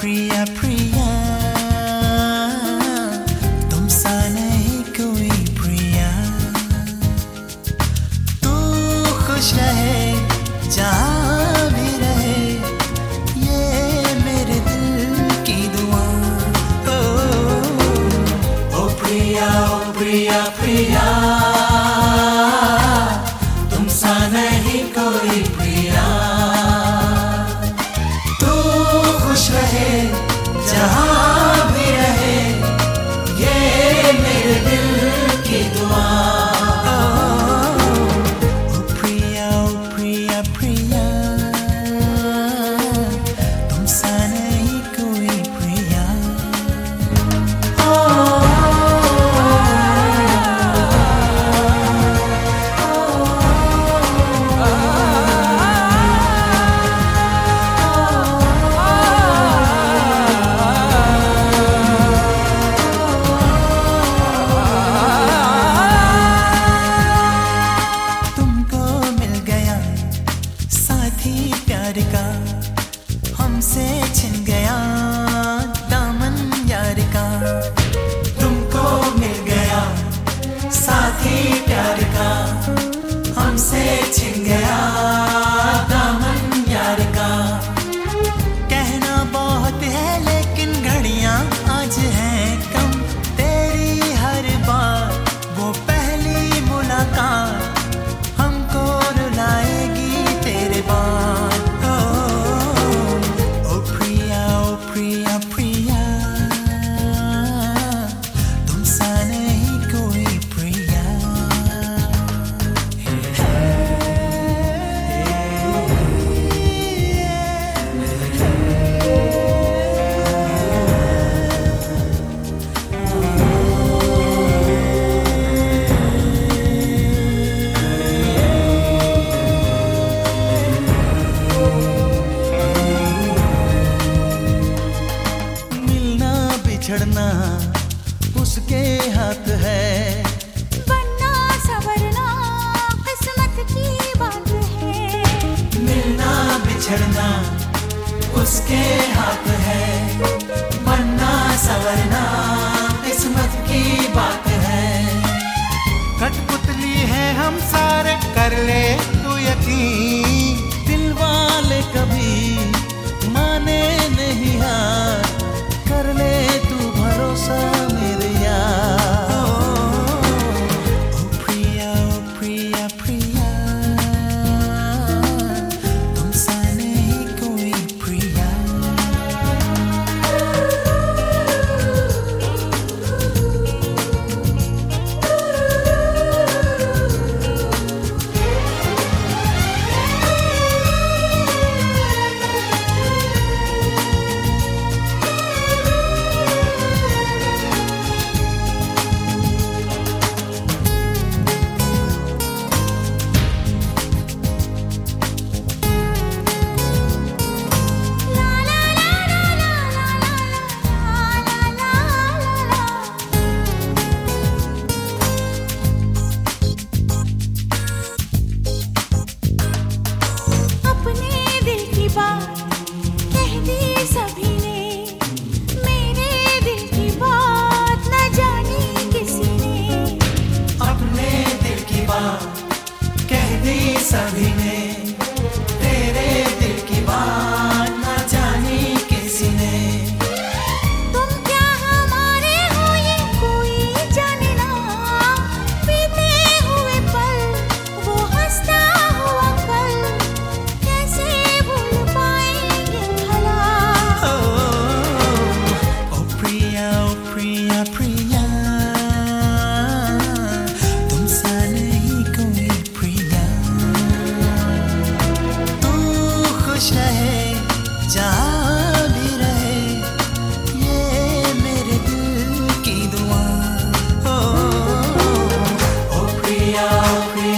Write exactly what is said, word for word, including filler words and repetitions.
प्रिया प्रिया तुम सा नहीं कोई प्रिया। तू खुश रहे जहाँ भी रहे ये मेरे दिल की दुआ। ओ, ओ प्रिया ओ प्रिया प्रिया तुम सा नहीं कोई प्रिया। रहे जहाँ भी रहे ये मेरे दिल की दुआ। ओ प्रिया ओ प्रिया प्रिया तुम सा नहीं कोई प्रिया। प्यार का हमसे छिन गया दामन यार का। तुमको मिल गया साथी प्यार का हमसे छिन गया दामन यार का। कहना बहुत है लेकिन घड़ियां आज हैं कम। तेरी हर बार वो पहली मुलाकात हमको रुलाएगी तेरे बाद। प्रिया प्रिया तुम सा नहीं कोई प्रिया। बिछड़ना उसके हाथ है, बनना संवरना किस्मत की बात है। मिलना बिछड़ना उसके हाथ है, बनना संवरना किस्मत की बात है। कठपुतली है हम सारे कर ले तू यकीन, दिल वाले कभी माने नहीं हार। कर ले तू भरोसा मेरे यार। ओ प्रिया ओ प्रिया प्रिया तुम सा नहीं कोई प्रिया। सभी ने तेरे दिल की बात न जानी किसी ने। तुम क्या हमारे हो ये कोई जाने ना, बीते हुए पल वो हंसता हुआ कल कैसे भूल पाएंगे भला। ओ, ओ प्रिया ओ प्रिया प्रिया तुम सा नहीं कोई प्रिया। खुश रहे जहाँ भी रहे ये मेरे दिल की दुआ। ओ, ओ प्रिया प्रिया